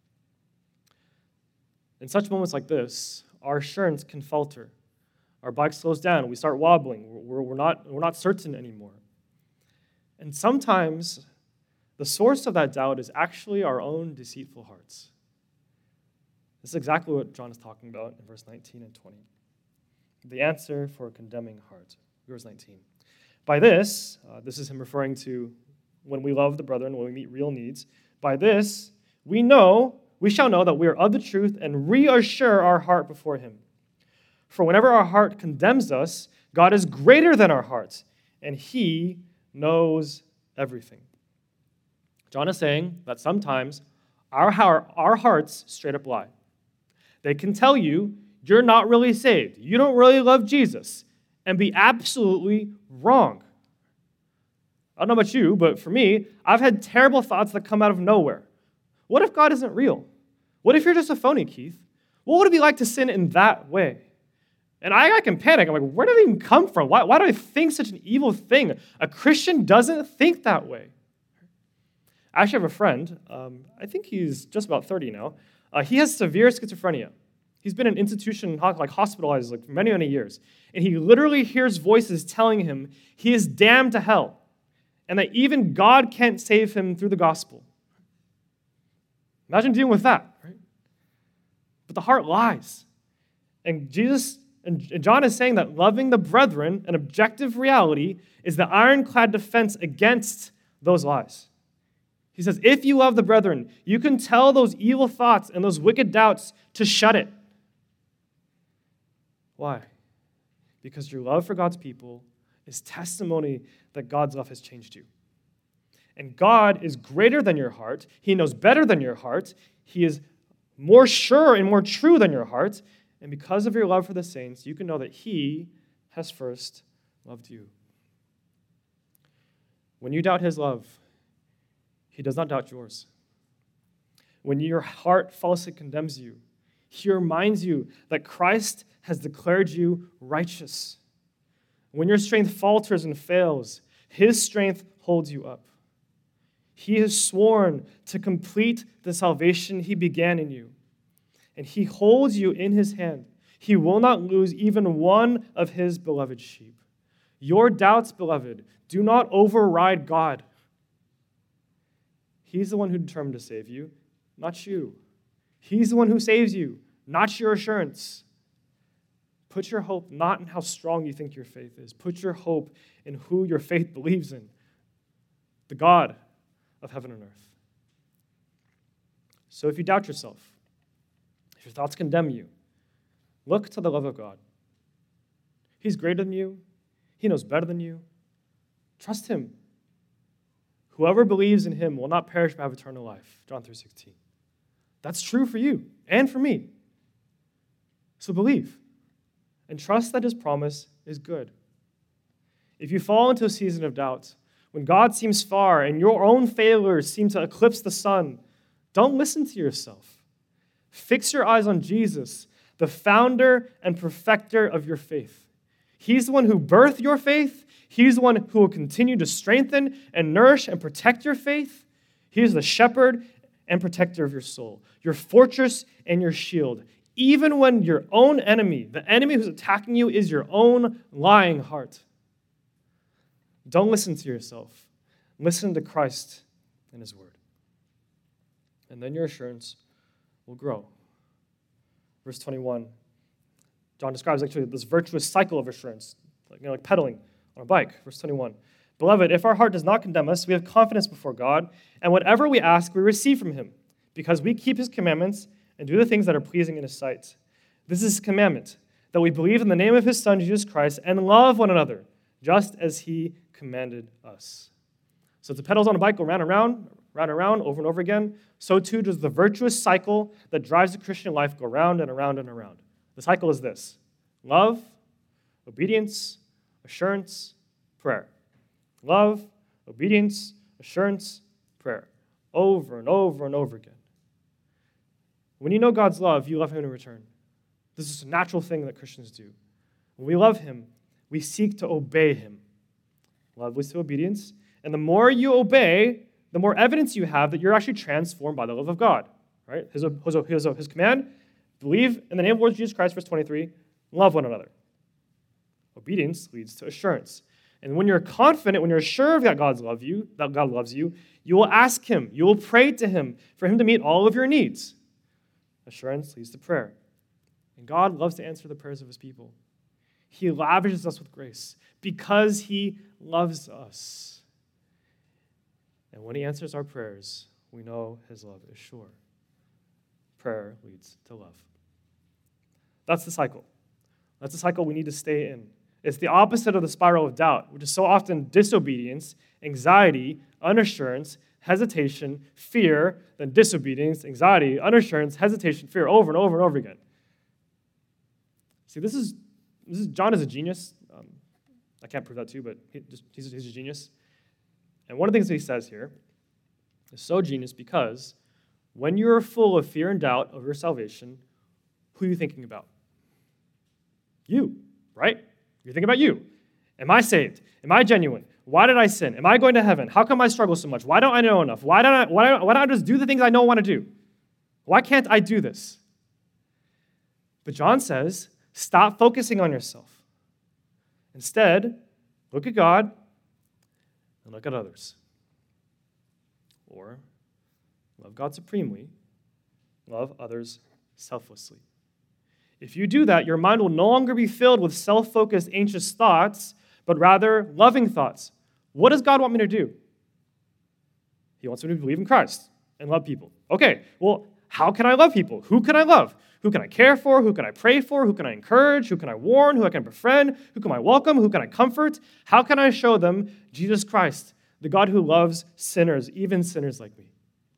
In such moments like this, our assurance can falter. Our bike slows down. We start wobbling. We're, we're, not, we're not certain anymore. And sometimes the source of that doubt is actually our own deceitful hearts. This is exactly what John is talking about in verse nineteen and twenty. The answer for a condemning heart. Verse nineteen. By this, uh, this is him referring to when we love the brethren, when we meet real needs. By this, we know, we shall know that we are of the truth and reassure our heart before him. For whenever our heart condemns us, God is greater than our heart, and he knows everything. John is saying that sometimes our, our hearts straight up lie. They can tell you you're not really saved, you don't really love Jesus, and be absolutely wrong. I don't know about you, but for me, I've had terrible thoughts that come out of nowhere. What if God isn't real? What if you're just a phony, Keith? What would it be like to sin in that way? And I, I can panic. I'm like, where did it even come from? Why, why do I think such an evil thing? A Christian doesn't think that way. I actually have a friend. Um, I think he's just about thirty now. Uh, he has severe schizophrenia. He's been in an institution, like hospitalized, like for many, many years. And he literally hears voices telling him he is damned to hell and that even God can't save him through the gospel. Imagine dealing with that, right? But the heart lies. And Jesus and John is saying that loving the brethren, an objective reality, is the ironclad defense against those lies. He says, if you love the brethren, you can tell those evil thoughts and those wicked doubts to shut it. Why? Because your love for God's people is testimony that God's love has changed you. And God is greater than your heart. He knows better than your heart. He is more sure and more true than your heart. And because of your love for the saints, you can know that he has first loved you. When you doubt his love, he does not doubt yours. When your heart falsely condemns you, he reminds you that Christ has declared you righteous. When your strength falters and fails, his strength holds you up. He has sworn to complete the salvation he began in you, and he holds you in his hand. He will not lose even one of his beloved sheep. Your doubts, beloved, do not override God. He's the one who determined to save you, not you. He's the one who saves you, not your assurance. Put your hope not in how strong you think your faith is. Put your hope in who your faith believes in, the God of heaven and earth. So if you doubt yourself, if your thoughts condemn you, look to the love of God. He's greater than you. He knows better than you. Trust him. Whoever believes in him will not perish but have eternal life. John three sixteen. That's true for you and for me. So believe and trust that his promise is good. If you fall into a season of doubt, when God seems far and your own failures seem to eclipse the sun, don't listen to yourself. Fix your eyes on Jesus, the founder and perfecter of your faith. He's the one who birthed your faith. He's the one who will continue to strengthen and nourish and protect your faith. He is the shepherd and protector of your soul, your fortress and your shield. Even when your own enemy, the enemy who's attacking you, is your own lying heart. Don't listen to yourself. Listen to Christ and his word. And then your assurance will grow. Verse twenty-one, John describes actually this virtuous cycle of assurance, like, you know, like pedaling on a bike. Verse twenty-one, beloved, if our heart does not condemn us, we have confidence before God, and whatever we ask, we receive from him, because we keep his commandments and do the things that are pleasing in his sight. This is his commandment, that we believe in the name of his Son, Jesus Christ, and love one another, just as he commanded us. So the pedals on a bike go round and round, round and round, over and over again. So too does the virtuous cycle that drives the Christian life go round and around and around. The cycle is this: love, obedience, assurance, prayer. Love, obedience, assurance, prayer. Over and over and over again. When you know God's love, you love him in return. This is a natural thing that Christians do. When we love him, we seek to obey him. Love leads to obedience. And the more you obey, the more evidence you have that you're actually transformed by the love of God. Right? His, his, his, his command, believe in the name of the Lord Jesus Christ, verse twenty-three, love one another. Obedience leads to assurance. And when you're confident, when you're sure that God's love you, that God loves you, you will ask him, you will pray to him for him to meet all of your needs. Assurance leads to prayer. And God loves to answer the prayers of his people. He lavishes us with grace because he loves us. And when he answers our prayers, we know his love is sure. Prayer leads to love. That's the cycle. That's the cycle we need to stay in. It's the opposite of the spiral of doubt, which is so often disobedience, anxiety, unassurance, hesitation, fear, then disobedience, anxiety, unassurance, hesitation, fear, over and over and over again. See, this is, this is John is a genius. Um, I can't prove that to you, but he just, he's, he's a genius. And one of the things that he says here is so genius because when you're full of fear and doubt of your salvation, who are you thinking about? You, right? You're thinking about you. Am I saved? Am I genuine? Why did I sin? Am I going to heaven? How come I struggle so much? Why don't I know enough? Why don't I, why don't, why don't I just do the things I know I want to do? Why can't I do this? But John says, stop focusing on yourself. Instead, look at God and look at others. Or love God supremely, love others selflessly. If you do that, your mind will no longer be filled with self-focused, anxious thoughts, but rather loving thoughts. What does God want me to do? He wants me to believe in Christ and love people. Okay, well, how can I love people? Who can I love? Who can I care for? Who can I pray for? Who can I encourage? Who can I warn? Who I can befriend? Who can I welcome? Who can I comfort? How can I show them Jesus Christ, the God who loves sinners, even sinners like me?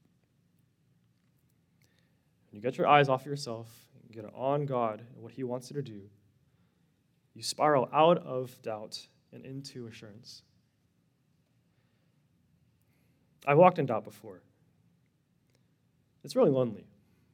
When you get your eyes off yourself, get on God and what he wants you to do, you spiral out of doubt and into assurance. I've walked in doubt before. It's really lonely.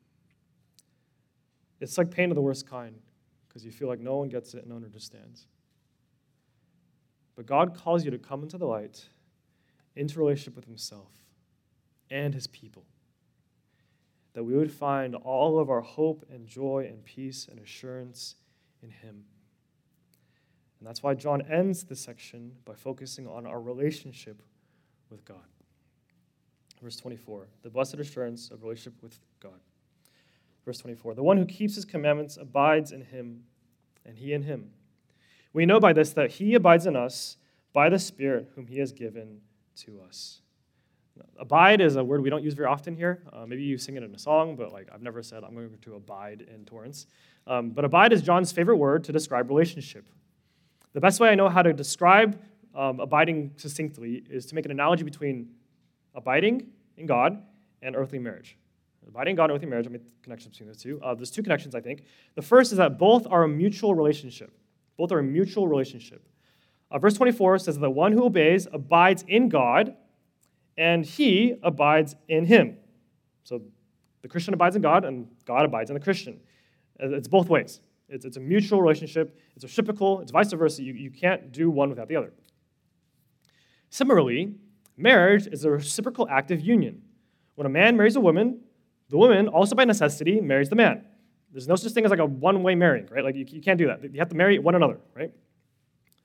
It's like pain of the worst kind because you feel like no one gets it and no one understands. But God calls you to come into the light, into relationship with himself and his people, that we would find all of our hope and joy and peace and assurance in him. And that's why John ends this section by focusing on our relationship with God. Verse twenty-four, the blessed assurance of relationship with God. Verse twenty-four, the one who keeps his commandments abides in him, and he in him. We know by this that he abides in us by the Spirit whom he has given to us. Abide is a word we don't use very often here. Uh, maybe you sing it in a song, but like I've never said I'm going to abide in Torrance. Um, but abide is John's favorite word to describe relationship. The best way I know how to describe um, abiding succinctly is to make an analogy between abiding in God and earthly marriage. Abiding in God and earthly marriage, I made connections between those two. Uh, there's two connections, I think. The first is that both are a mutual relationship. Both are a mutual relationship. Uh, verse twenty-four says that the one who obeys abides in God, and he abides in him. So the Christian abides in God, and God abides in the Christian. It's both ways. It's, it's a mutual relationship. It's reciprocal. It's vice versa. You, you can't do one without the other. Similarly, marriage is a reciprocal act of union. When a man marries a woman, the woman, also by necessity, marries the man. There's no such thing as like a one-way marrying, right? Like you, you can't do that. You have to marry one another, right?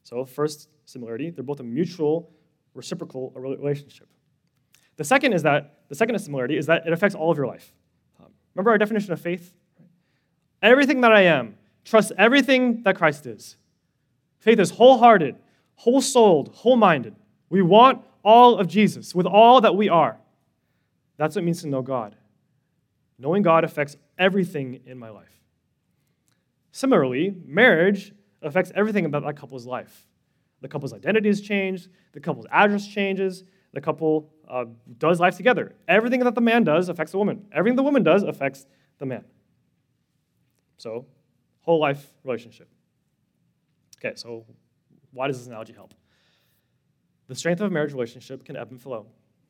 So first similarity, they're both a mutual, reciprocal relationship. The second is that, the second similarity is that it affects all of your life. Um, remember our definition of faith? Everything that I am, trust everything that Christ is. Faith is wholehearted, whole-souled, whole-minded. We want all of Jesus with all that we are. That's what it means to know God. Knowing God affects everything in my life. Similarly, marriage affects everything about that couple's life. The couple's identity is changed, the couple's address changes, the couple uh, does life together. Everything that the man does affects the woman. Everything the woman does affects the man. So, whole life relationship. Okay, so why does this analogy help? The strength of a marriage relationship can ebb and flow.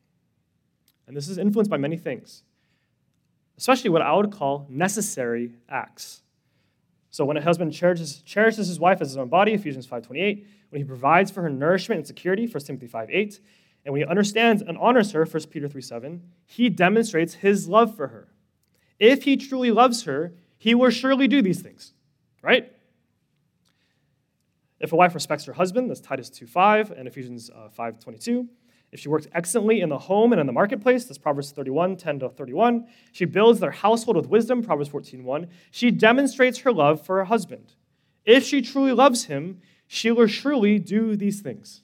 And this is influenced by many things, especially what I would call necessary acts. So when a husband cherishes, cherishes his wife as his own body, Ephesians five twenty-eight, when he provides for her nourishment and security, First Timothy five eight, and when he understands and honors her, First Peter three seven, he demonstrates his love for her. If he truly loves her, he will surely do these things, right? If a wife respects her husband, that's Titus two five and Ephesians five twenty-two. If she works excellently in the home and in the marketplace, that's Proverbs thirty-one ten to thirty-one. She builds their household with wisdom, Proverbs fourteen one. She demonstrates her love for her husband. If she truly loves him, she will surely do these things.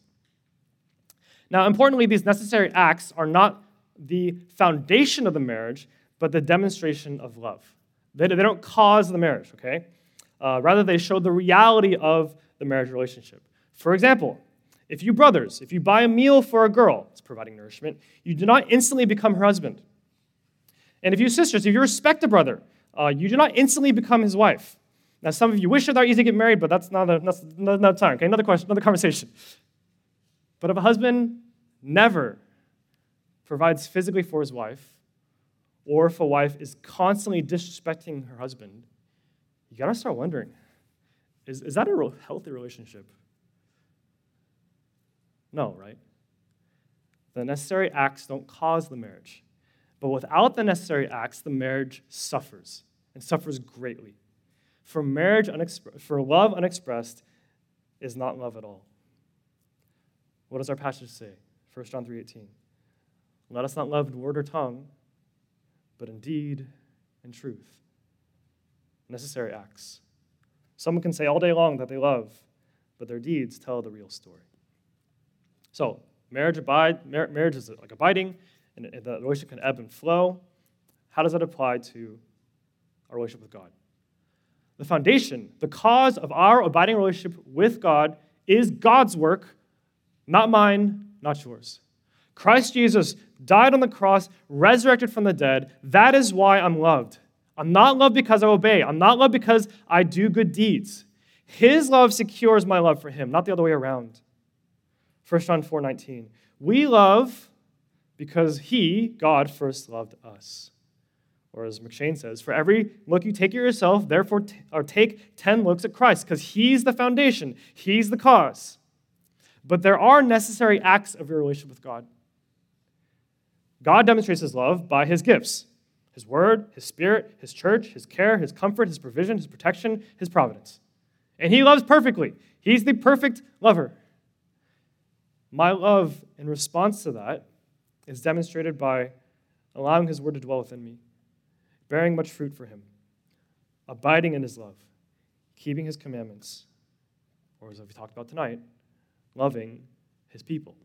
Now, importantly, these necessary acts are not the foundation of the marriage, but the demonstration of love. They, they don't cause the marriage, okay? Uh, rather, they show the reality of the marriage relationship. For example, if you brothers, if you buy a meal for a girl, it's providing nourishment, you do not instantly become her husband. And if you sisters, if you respect a brother, uh, you do not instantly become his wife. Now, some of you wish it that easy to get married, but that's not a, that's another time, okay? Another question, another conversation. But if a husband never provides physically for his wife, or if a wife is constantly disrespecting her husband, you gotta start wondering, is, is that a real healthy relationship? No, right? The necessary acts don't cause the marriage. But without the necessary acts, the marriage suffers, and suffers greatly. For marriage, unexp- for love unexpressed is not love at all. What does our passage say? First John three eighteen. Let us not love in word or tongue, but in deed and truth. Necessary acts. Someone can say all day long that they love, but their deeds tell the real story. So, marriage abide, mar- marriage is like abiding, and the relationship can ebb and flow. How does that apply to our relationship with God? The foundation, the cause of our abiding relationship with God is God's work, not mine, not yours. Christ Jesus died on the cross, resurrected from the dead. That is why I'm loved. I'm not loved because I obey. I'm not loved because I do good deeds. His love secures my love for him, not the other way around. First John four nineteen. We love because he, God, first loved us. Or as McShane says, for every look you take at yourself, therefore t- or take ten looks at Christ, because he's the foundation. He's the cause. But there are necessary acts of your relationship with God. God demonstrates his love by his gifts, his word, his spirit, his church, his care, his comfort, his provision, his protection, his providence. And he loves perfectly. He's the perfect lover. My love in response to that is demonstrated by allowing his word to dwell within me, bearing much fruit for him, abiding in his love, keeping his commandments, or as we talked about tonight, loving his people.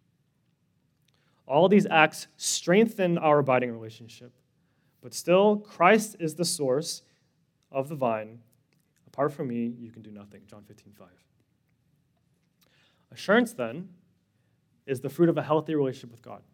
All these acts strengthen our abiding relationship, but still, Christ is the source of the vine. Apart from me, you can do nothing, John fifteen five. Assurance, then, is the fruit of a healthy relationship with God.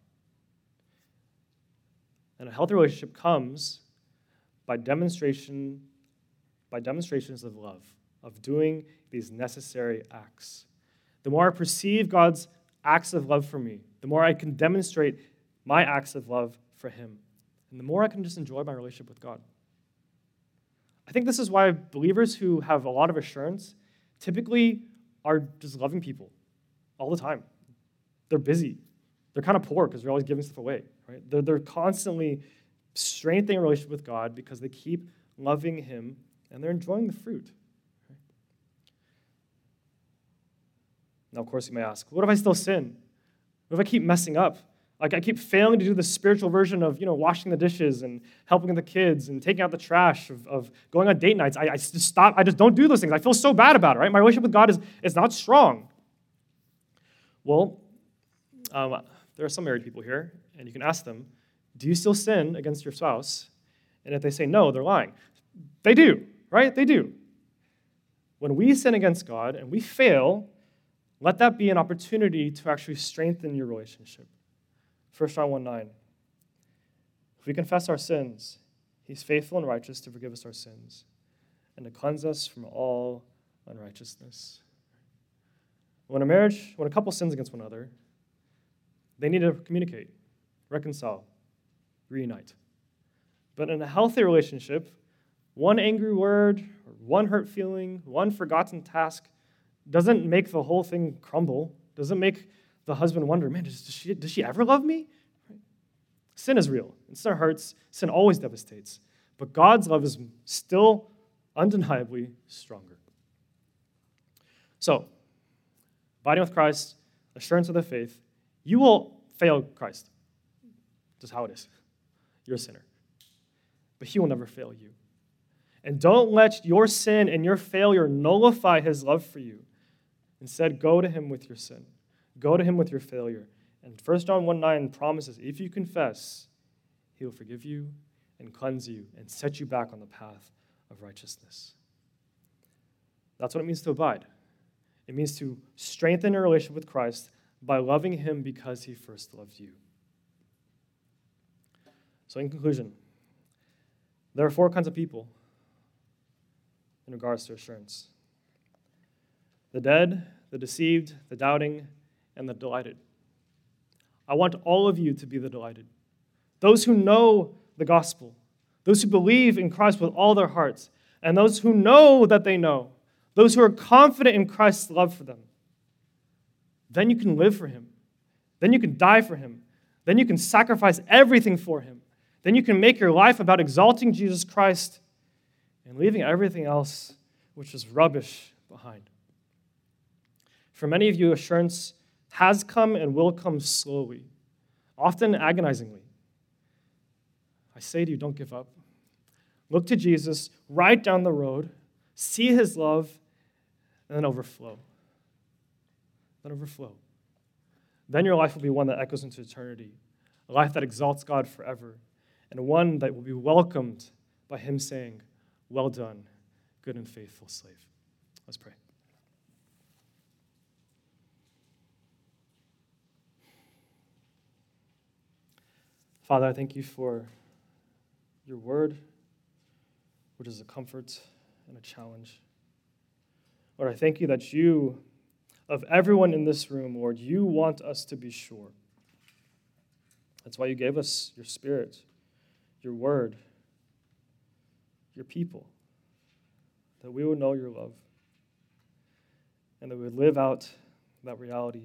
And a healthy relationship comes by demonstration, by demonstrations of love, of doing these necessary acts. The more I perceive God's acts of love for me, the more I can demonstrate my acts of love for him, and the more I can just enjoy my relationship with God. I think this is why believers who have a lot of assurance typically are just loving people all the time. They're busy. They're kind of poor because they're always giving stuff away, right? They're, they're constantly strengthening a relationship with God because they keep loving him and they're enjoying the fruit. Now, of course, you may ask, what if I still sin? What if I keep messing up? Like I keep failing to do the spiritual version of, you know, washing the dishes and helping the kids and taking out the trash, of, of going on date nights. I, I just stop. I just don't do those things. I feel so bad about it, right? My relationship with God is, is not strong. Well, um, there are some married people here, and you can ask them, do you still sin against your spouse? And if they say no, they're lying. They do, right? They do. When we sin against God and we fail, let that be an opportunity to actually strengthen your relationship. First John one nine. If we confess our sins, he's faithful and righteous to forgive us our sins and to cleanse us from all unrighteousness. When a marriage, when a couple sins against one another, they need to communicate, reconcile, reunite. But in a healthy relationship, one angry word, or one hurt feeling, one forgotten task doesn't make the whole thing crumble, doesn't make the husband wonder, man, does she, does she ever love me? Sin is real. And sin hurts. Sin always devastates. But God's love is still undeniably stronger. So, abiding with Christ, assurance of the faith, you will fail Christ. Just how it is. You're a sinner. But he will never fail you. And don't let your sin and your failure nullify his love for you. Instead, go to him with your sin. Go to him with your failure. And First John one nine promises, if you confess, he will forgive you and cleanse you and set you back on the path of righteousness. That's what it means to abide. It means to strengthen your relationship with Christ by loving him because he first loved you. So in conclusion, there are four kinds of people in regards to assurance. The dead, the deceived, the doubting, and the delighted. I want all of you to be the delighted. Those who know the gospel, those who believe in Christ with all their hearts, and those who know that they know, those who are confident in Christ's love for them. Then you can live for him. Then you can die for him. Then you can sacrifice everything for him. Then you can make your life about exalting Jesus Christ and leaving everything else, which is rubbish, behind. For many of you, assurance has come and will come slowly, often agonizingly. I say to you, don't give up. Look to Jesus right down the road, see his love, and then overflow. Then overflow. Then your life will be one that echoes into eternity, a life that exalts God forever, and one that will be welcomed by him saying, well done, good and faithful slave. Let's pray. Father, I thank you for your word, which is a comfort and a challenge. Lord, I thank you that you, of everyone in this room, Lord, you want us to be sure. That's why you gave us your Spirit, your word, your people, that we would know your love and that we would live out that reality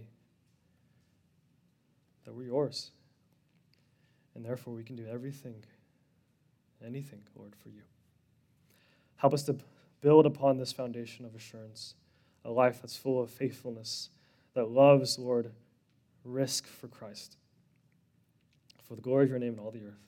that we're yours. And therefore, we can do everything, anything, Lord, for you. Help us to build upon this foundation of assurance, a life that's full of faithfulness, that loves, Lord, risk for Christ, for the glory of your name in all the earth.